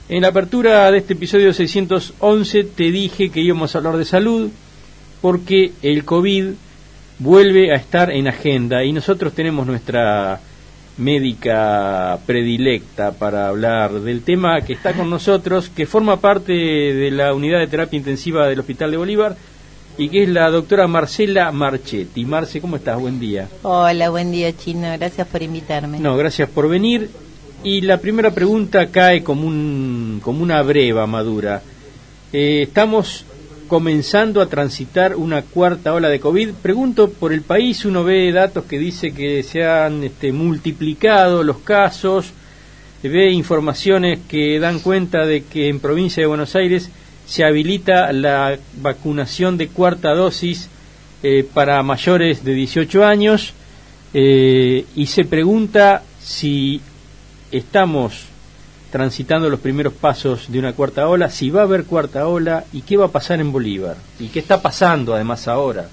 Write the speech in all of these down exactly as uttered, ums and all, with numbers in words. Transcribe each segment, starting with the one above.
En la apertura de este episodio seiscientos once te dije que íbamos a hablar de salud porque el COVID vuelve a estar en agenda y nosotros tenemos nuestra médica predilecta para hablar del tema, que está con nosotros, que forma parte de la unidad de terapia intensiva del Hospital de Bolívar y que es la doctora Marcela Marchetti. Marce, ¿cómo estás? Buen día. Hola, buen día, Chino. Gracias por invitarme. No, gracias por venir. Y la primera pregunta cae como, un, como una breva madura. Eh, estamos comenzando a transitar una cuarta ola de COVID. Pregunto por el país, uno ve datos que dice que se han este, multiplicado los casos, ve informaciones que dan cuenta de que en provincia de Buenos Aires se habilita la vacunación de cuarta dosis eh, para mayores de dieciocho años, eh, y se pregunta si estamos transitando los primeros pasos de una cuarta ola, si va a haber cuarta ola y qué va a pasar en Bolívar y qué está pasando además ahora.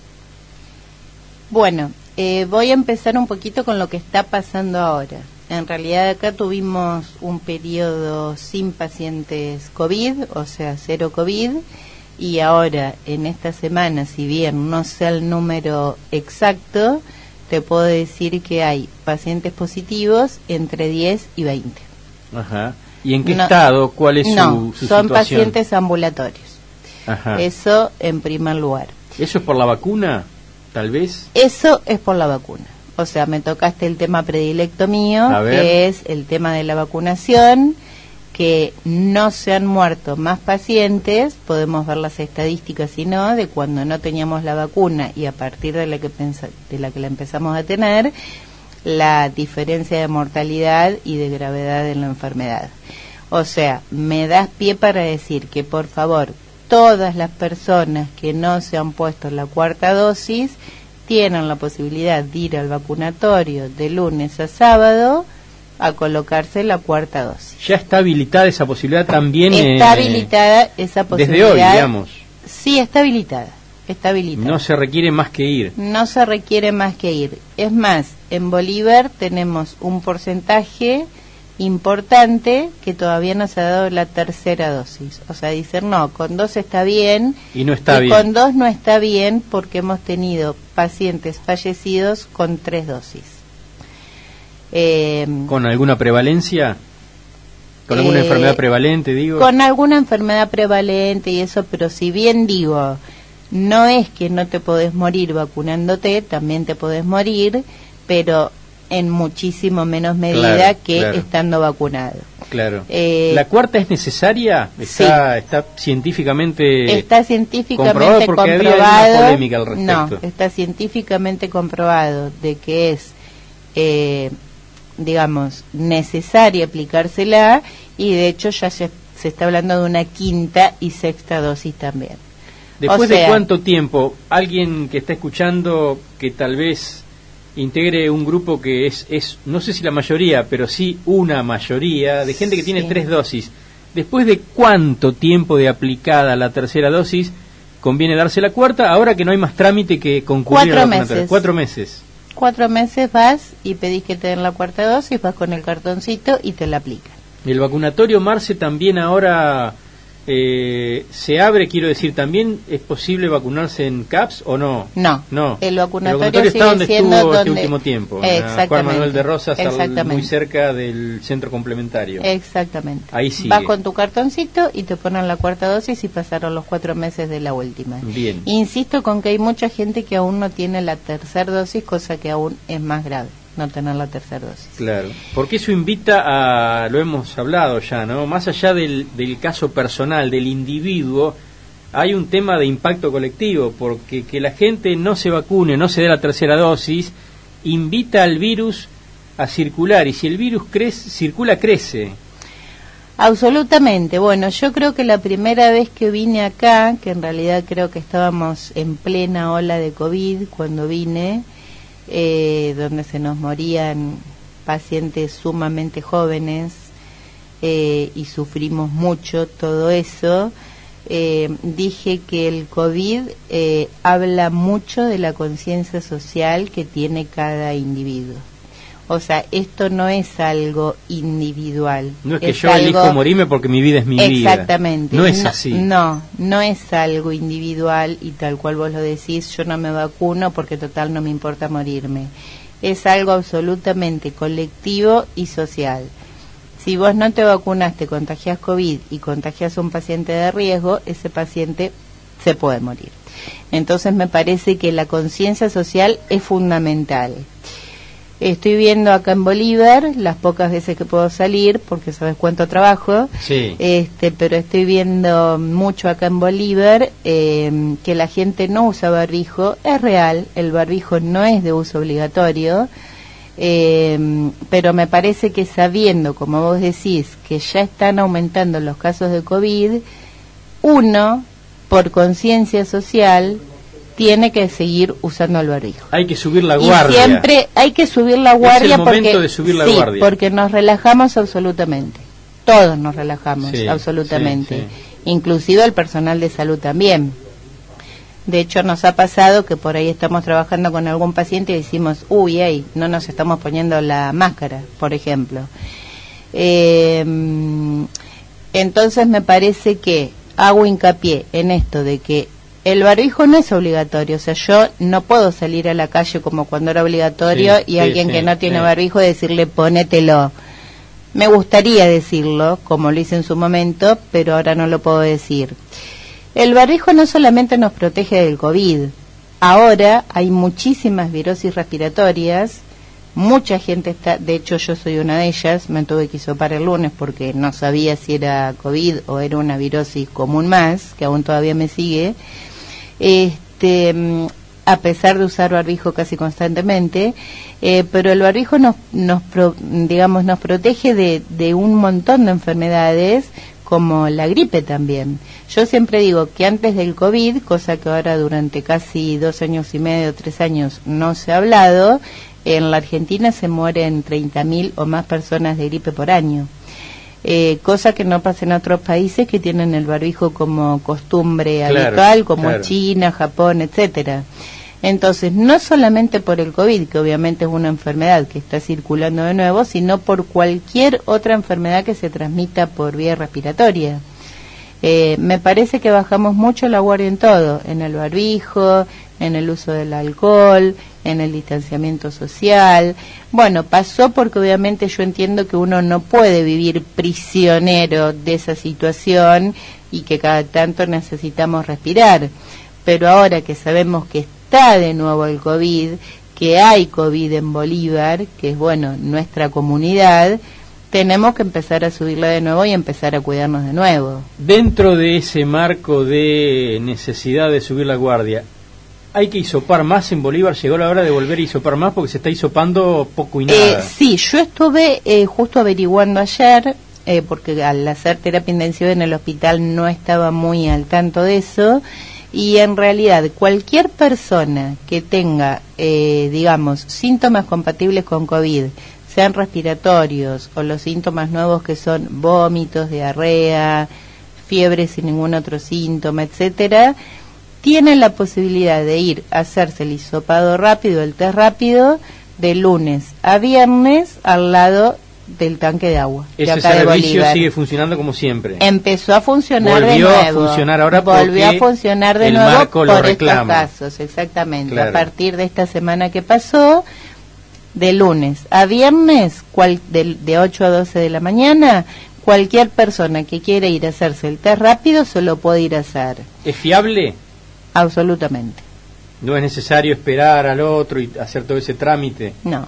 Bueno, eh, voy a empezar un poquito con lo que está pasando ahora. En realidad acá tuvimos un periodo sin pacientes COVID, o sea, cero COVID, y ahora en esta semana, si bien no sé el número exacto, te puedo decir que hay pacientes positivos entre diez y veinte. Ajá. ¿Y en qué no, estado? ¿Cuál es no, su, su son situación? pacientes ambulatorios. Ajá. Eso en primer lugar. ¿Eso es por la vacuna, tal vez? Eso es por la vacuna. O sea, me tocaste el tema predilecto mío, que es el tema de la vacunación, que no se han muerto más pacientes, podemos ver las estadísticas, si no, de cuando no teníamos la vacuna y a partir de la que pensa, de la que la empezamos a tener, la diferencia de mortalidad y de gravedad en la enfermedad. O sea, me das pie para decir que, por favor, todas las personas que no se han puesto la cuarta dosis tienen la posibilidad de ir al vacunatorio de lunes a sábado a colocarse la cuarta dosis. ¿Ya está habilitada esa posibilidad también? Está eh, habilitada esa posibilidad. Desde hoy, digamos. Sí, está habilitada. Está habilitada. No se requiere más que ir. No se requiere más que ir. Es más, en Bolívar tenemos un porcentaje importante que todavía no se ha dado la tercera dosis. O sea, dicen, no, con dos está bien. Y no está y bien. Con dos no está bien porque hemos tenido pacientes fallecidos con tres dosis. Eh, ¿Con alguna prevalencia? ¿Con alguna eh, enfermedad prevalente, digo? Con alguna enfermedad prevalente y eso, pero si bien digo, no es que no te podés morir vacunándote, también te podés morir, pero en muchísimo menos medida claro, que claro. estando vacunado. Claro. Eh, ¿La cuarta es necesaria? ¿Está, sí. está científicamente Está científicamente comprobado? Porque comprobado. había una polémica al respecto. No, está científicamente comprobado de que es, eh, digamos, necesaria aplicársela y de hecho ya se, se está hablando de una quinta y sexta dosis también. ¿Después o sea, de cuánto tiempo alguien que está escuchando que tal vez integre un grupo que es, es, no sé si la mayoría, pero sí una mayoría de gente que tiene sí. tres dosis, después de cuánto tiempo de aplicada la tercera dosis conviene darse la cuarta, ahora que no hay más trámite que concurrir Cuatro a la vacunatoria? meses. Cuatro meses. Cuatro meses vas y pedís que te den la cuarta dosis, vas con el cartoncito y te la aplican. El vacunatorio, Marce, también ahora eh, se abre, quiero decir, ¿también es posible vacunarse en C A P S o no? No, no. el vacunatorio, el vacunatorio está donde sigue siendo estuvo donde... este último tiempo, Exactamente. Juan Manuel de Rosas, al, muy Exactamente. cerca del centro complementario. Exactamente. Ahí sigue. Vas con tu cartoncito y te ponen la cuarta dosis y pasaron los cuatro meses de la última. Bien. Insisto con que hay mucha gente que aún no tiene la tercera dosis, cosa que aún es más grave, no tener la tercera dosis. Claro, porque eso invita a, lo hemos hablado ya, ¿no? Más allá del, del caso personal, del individuo, hay un tema de impacto colectivo, porque que la gente no se vacune, no se dé la tercera dosis, invita al virus a circular, y si el virus crece, circula, crece. Absolutamente. Bueno, yo creo que la primera vez que vine acá, que en realidad creo que estábamos en plena ola de COVID cuando vine, eh, donde se nos morían pacientes sumamente jóvenes eh, y sufrimos mucho todo eso, eh, dije que el COVID eh, habla mucho de la conciencia social que tiene cada individuo. O sea, esto no es algo individual. No es que es yo algo... elijo morirme porque mi vida es mi Exactamente. vida. Exactamente. No es no, así. No, no es algo individual y tal cual vos lo decís, yo no me vacuno porque total no me importa morirme. Es algo absolutamente colectivo y social. Si vos no te vacunaste, contagiás COVID y contagiás a un paciente de riesgo, ese paciente se puede morir. Entonces me parece que la conciencia social es fundamental. Estoy viendo acá en Bolívar, las pocas veces que puedo salir, porque sabes cuánto trabajo, sí. este, pero estoy viendo mucho acá en Bolívar eh, que la gente no usa barbijo. Es real, el barbijo no es de uso obligatorio, eh, pero me parece que sabiendo, como vos decís, que ya están aumentando los casos de COVID, uno, por conciencia social, tiene que seguir usando el barbijo. Hay que subir la guardia. Y siempre hay que subir la guardia. Es el momento porque, de subir la sí, guardia. porque nos relajamos absolutamente. Todos nos relajamos sí, absolutamente. Sí, sí. Inclusive el personal de salud también. De hecho, nos ha pasado que por ahí estamos trabajando con algún paciente y decimos, uy, hey, no nos estamos poniendo la máscara, por ejemplo. Eh, entonces me parece que hago hincapié en esto de que el barbijo no es obligatorio, o sea, yo no puedo salir a la calle como cuando era obligatorio sí, y sí, alguien sí, que no tiene sí. barbijo decirle ponételo. Me gustaría decirlo, como lo hice en su momento, pero ahora no lo puedo decir. El barbijo no solamente nos protege del COVID, ahora hay muchísimas virosis respiratorias, mucha gente está, de hecho yo soy una de ellas, me tuve que hisopar el lunes porque no sabía si era COVID o era una virosis común más, que aún todavía me sigue. Este, a pesar de usar barbijo casi constantemente, eh, pero el barbijo nos, nos pro, digamos, nos protege de, de un montón de enfermedades, como la gripe también. Yo siempre digo que antes del COVID, cosa que ahora durante casi dos años y medio, tres años no se ha hablado, en la Argentina se mueren treinta mil o más personas de gripe por año. Eh, cosa que no pasa en otros países que tienen el barbijo como costumbre claro, habitual, como claro. China, Japón, etcétera. Entonces, no solamente por el COVID, que obviamente es una enfermedad que está circulando de nuevo, sino por cualquier otra enfermedad que se transmita por vía respiratoria. Eh, me parece que bajamos mucho la guardia en todo, en el barbijo, en el uso del alcohol, en el distanciamiento social. Bueno, pasó porque obviamente yo entiendo que uno no puede vivir prisionero de esa situación y que cada tanto necesitamos respirar. Pero ahora que sabemos que está de nuevo el COVID, que hay COVID en Bolívar, que es, bueno, nuestra comunidad, tenemos que empezar a subirla de nuevo y empezar a cuidarnos de nuevo. Dentro de ese marco de necesidad de subir la guardia, ¿hay que hisopar más en Bolívar? ¿Llegó la hora de volver a hisopar más? Porque se está hisopando poco y nada. Eh, sí, yo estuve eh, justo averiguando ayer, eh, porque al hacer terapia intensiva en el hospital no estaba muy al tanto de eso, y en realidad cualquier persona que tenga, eh, digamos, síntomas compatibles con COVID, sean respiratorios o los síntomas nuevos que son vómitos, diarrea, fiebre sin ningún otro síntoma, etcétera, tienen la posibilidad de ir a hacerse el hisopado rápido, el test rápido, de lunes a viernes al lado del tanque de agua. Ese servicio sigue funcionando como siempre. Empezó a funcionar Volvió de nuevo. a funcionar ahora Volvió a funcionar de el nuevo marco por lo estos reclama. casos, exactamente. Claro. A partir de esta semana que pasó, de lunes a viernes, cual, de, de ocho a doce de la mañana, cualquier persona que quiera ir a hacerse el test rápido se lo puede ir a hacer. ¿Es fiable? Absolutamente. ¿No es necesario esperar al otro y hacer todo ese trámite? No.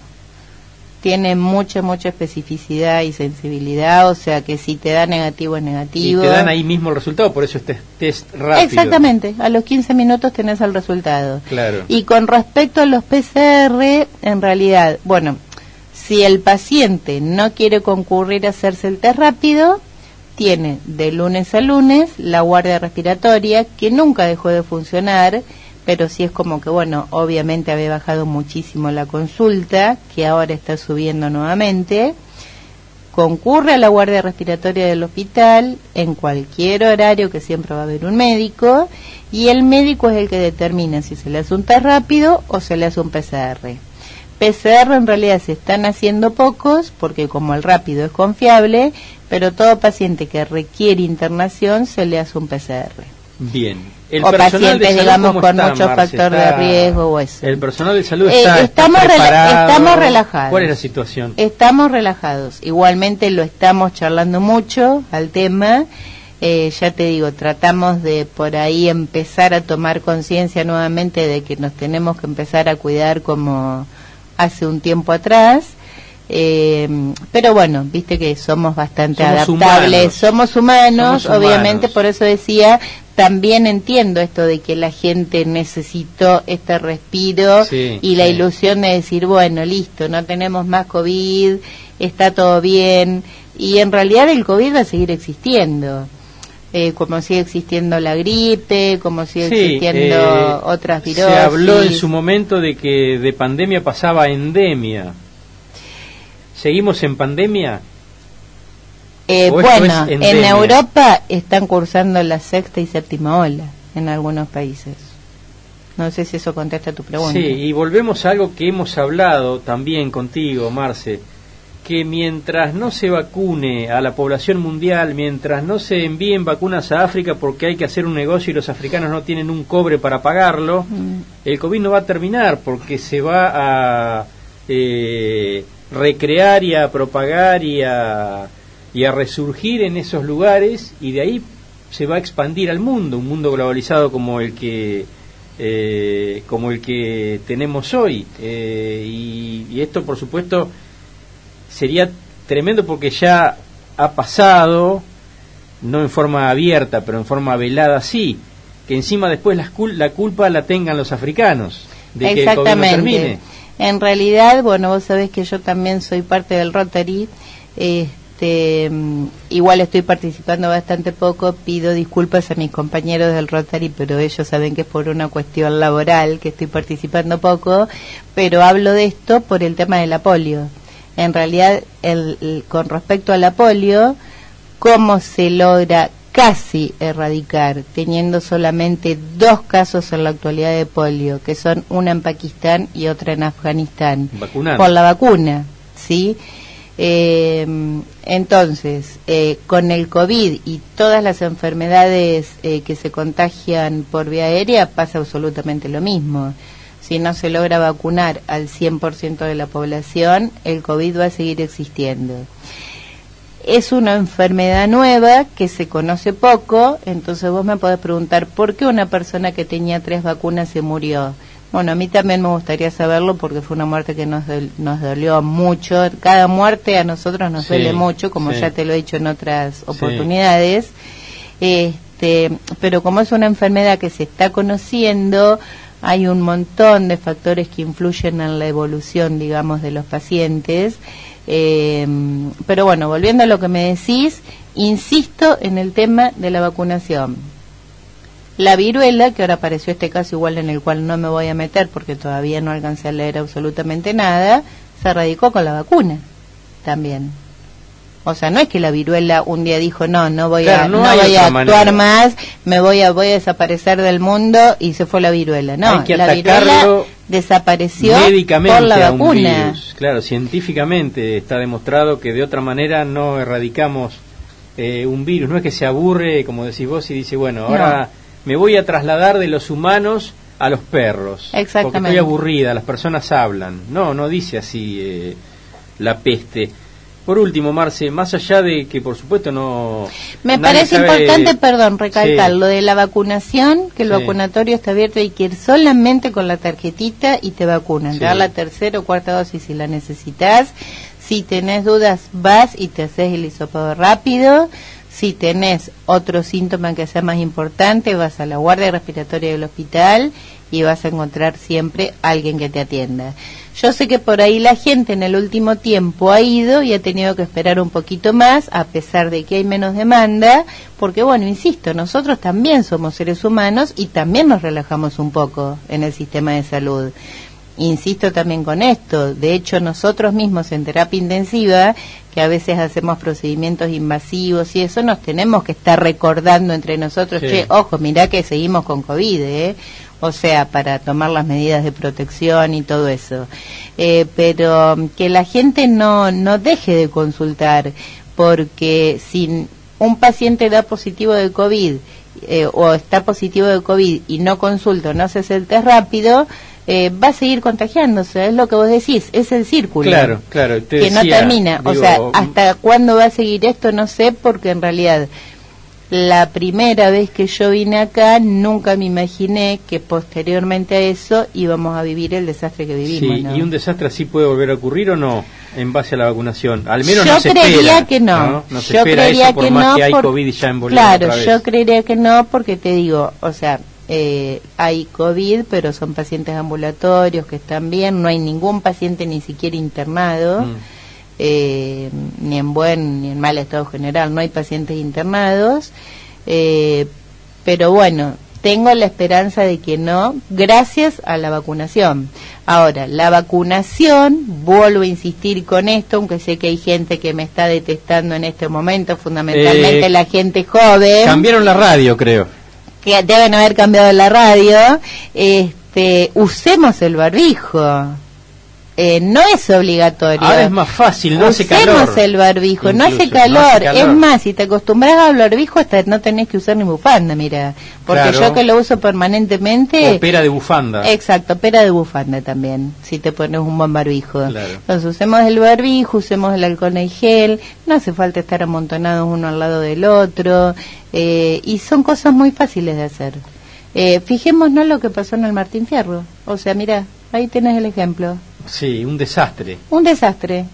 Tiene mucha, mucha especificidad y sensibilidad, o sea que si te da negativo es negativo. Y te dan ahí mismo el resultado, por eso es test, test rápido. Exactamente, a los quince minutos tenés el resultado. Claro. Y con respecto a los P C R, en realidad, bueno, si el paciente no quiere concurrir a hacerse el test rápido, tiene de lunes a lunes la guardia respiratoria, que nunca dejó de funcionar, pero sí es como que, bueno, obviamente había bajado muchísimo la consulta, que ahora está subiendo nuevamente. Concurre a la guardia respiratoria del hospital en cualquier horario, que siempre va a haber un médico, y el médico es el que determina si se le hace un test rápido o se le hace un P C R. P C R en realidad se están haciendo pocos, porque como el rápido es confiable, pero todo paciente que requiere internación se le hace un P C R. Bien. El O pacientes, digamos, con está, mucho Marce, factor está, de riesgo o eso. El personal de salud está, eh, estamos, está preparado. Rela estamos relajados. ¿Cuál es la situación? Estamos relajados. Igualmente lo estamos charlando mucho al tema. Eh, ya te digo, tratamos de por ahí empezar a tomar conciencia nuevamente de que nos tenemos que empezar a cuidar como hace un tiempo atrás. Eh, pero bueno, viste que somos bastante somos adaptables, humanos. somos humanos, somos obviamente humanos. Por eso decía, también entiendo esto de que la gente necesitó este respiro sí, y la sí. ilusión de decir, bueno, listo, no tenemos más COVID, está todo bien, y en realidad el COVID va a seguir existiendo. Eh, como sigue existiendo la gripe, como sigue sí, existiendo eh, otras virosis. Se habló en su momento de que de pandemia pasaba a endemia. ¿Seguimos en pandemia? Eh, bueno, en Europa están cursando la sexta y séptima ola en algunos países. No sé si eso contesta tu pregunta. Sí, y volvemos a algo que hemos hablado también contigo, Marce, que mientras no se vacune a la población mundial, mientras no se envíen vacunas a África porque hay que hacer un negocio y los africanos no tienen un cobre para pagarlo, mm. el COVID no va a terminar porque se va a eh, recrear y a propagar y a, y a resurgir en esos lugares, y de ahí se va a expandir al mundo, un mundo globalizado como el que eh, como el que tenemos hoy. Eh, y, y esto, por supuesto, sería tremendo porque ya ha pasado, no en forma abierta, pero en forma velada sí, que encima después la, cul la culpa la tengan los africanos de que el COVID no termine. En realidad, bueno, vos sabés que yo también soy parte del Rotary, este, igual estoy participando bastante poco, pido disculpas a mis compañeros del Rotary, pero ellos saben que es por una cuestión laboral que estoy participando poco, pero hablo de esto por el tema de la polio. En realidad, el, el, con respecto a la polio, ¿cómo se logra casi erradicar, teniendo solamente dos casos en la actualidad de polio, que son una en Pakistán y otra en Afganistán? Vacunar. Por la vacuna, ¿sí? Eh, entonces, eh, con el COVID y todas las enfermedades eh, que se contagian por vía aérea, pasa absolutamente lo mismo. Si no se logra vacunar al cien por ciento de la población, el COVID va a seguir existiendo. Es una enfermedad nueva que se conoce poco, entonces vos me podés preguntar, ¿por qué una persona que tenía tres vacunas se murió? Bueno, a mí también me gustaría saberlo porque fue una muerte que nos, dol- nos dolió mucho. Cada muerte a nosotros nos sí, duele mucho, como sí. ya te lo he dicho en otras oportunidades. Sí. Este, pero como es una enfermedad que se está conociendo, hay un montón de factores que influyen en la evolución, digamos, de los pacientes. Eh, pero bueno, volviendo a lo que me decís, insisto en el tema de la vacunación. La viruela, que ahora apareció este caso igual en el cual no me voy a meter porque todavía no alcancé a leer absolutamente nada, se erradicó con la vacuna también. O sea, no es que la viruela un día dijo, no, no voy claro, a no, no voy a actuar manera. más, me voy a voy a desaparecer del mundo, y se fue la viruela. No, Hay que la viruela desapareció por la vacuna. Virus. Claro, científicamente está demostrado que de otra manera no erradicamos eh, un virus. No es que se aburre, como decís vos, y dice, bueno, ahora no. me voy a trasladar de los humanos a los perros. Exactamente. Porque estoy aburrida, las personas hablan. No, no dice así eh, la peste. Por último, Marce, más allá de que, por supuesto, no... Me parece sabe... importante, perdón, recalcar sí. lo de la vacunación, que el sí. vacunatorio está abierto y que ir solamente con la tarjetita y te vacunan. Sí. Te dan la tercera o cuarta dosis si la necesitas. Si tenés dudas, vas y te haces el hisopado rápido. Si tenés otro síntoma que sea más importante, vas a la guardia respiratoria del hospital y vas a encontrar siempre alguien que te atienda. Yo sé que por ahí la gente en el último tiempo ha ido y ha tenido que esperar un poquito más, a pesar de que hay menos demanda, porque bueno, insisto, nosotros también somos seres humanos y también nos relajamos un poco en el sistema de salud. Insisto también con esto, de hecho nosotros mismos en terapia intensiva, que a veces hacemos procedimientos invasivos y eso, nos tenemos que estar recordando entre nosotros, sí. che, ojo, mirá que seguimos con COVID, ¿eh? o sea, para tomar las medidas de protección y todo eso. Eh, pero que la gente no, no deje de consultar, porque si un paciente da positivo de COVID eh, o está positivo de COVID y no consulta o no se hace el test rápido, Eh, va a seguir contagiándose, es lo que vos decís, es el círculo. Claro, claro. Te que decía, no termina. Digo, o sea, ¿hasta cuándo va a seguir esto? No sé, porque en realidad la primera vez que yo vine acá nunca me imaginé que posteriormente a eso íbamos a vivir el desastre que vivimos. Sí, ¿no? ¿Y un desastre así puede volver a ocurrir o no? En base a la vacunación. Al menos yo no se creería espera, que no. ¿no? No se yo espera creería eso por que más no que hay por... COVID ya en Bolivia. Claro, otra vez. yo creería que no, porque te digo, o sea, Eh, hay COVID, pero son pacientes ambulatorios que están bien, no hay ningún paciente ni siquiera internado, mm. eh, ni en buen ni en mal estado general, no hay pacientes internados, eh, pero bueno, tengo la esperanza de que no, gracias a la vacunación. Ahora, la vacunación, vuelvo a insistir con esto, aunque sé que hay gente que me está detestando en este momento, fundamentalmente eh, la gente joven. Cambiaron la radio, creo. Que deben haber cambiado la radio, este, usemos el barbijo. Eh, no es obligatorio. Ahora es más fácil, no hace calor. Usemos el barbijo, no hace, calor. no hace calor. Es más, si te acostumbras al barbijo, hasta no tenés que usar ni bufanda, mira. Porque claro. yo que lo uso permanentemente... O pera de bufanda. Exacto, pera de bufanda también, si te pones un buen barbijo. Claro. Entonces usemos el barbijo, usemos el alcohol en gel, no hace falta estar amontonados uno al lado del otro, eh, y son cosas muy fáciles de hacer. Eh, fijémonos lo que pasó en el Martín Fierro. O sea, mira, ahí tenés el ejemplo. Sí, un desastre. Un desastre.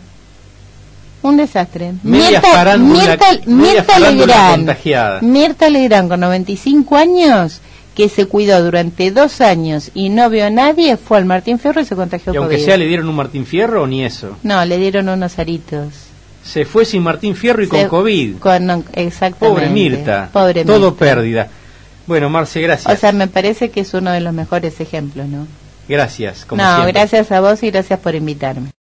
Un desastre. Media Mirta, farándula, Mirta, media Mirta farándula Legrand, contagiada. Mirta Legrand, con noventa y cinco años, que se cuidó durante dos años y no vio a nadie, fue al Martín Fierro y se contagió Y aunque COVID. sea, ¿le dieron un Martín Fierro o ni eso? No, le dieron unos aritos. Se fue sin Martín Fierro y se, con COVID. Con, no, exactamente. Pobre Mirta. Pobre Todo Mirta. pérdida. Bueno, Marce, gracias. O sea, me parece que es uno de los mejores ejemplos, ¿no? Gracias, como no, siempre. gracias a vos y gracias por invitarme.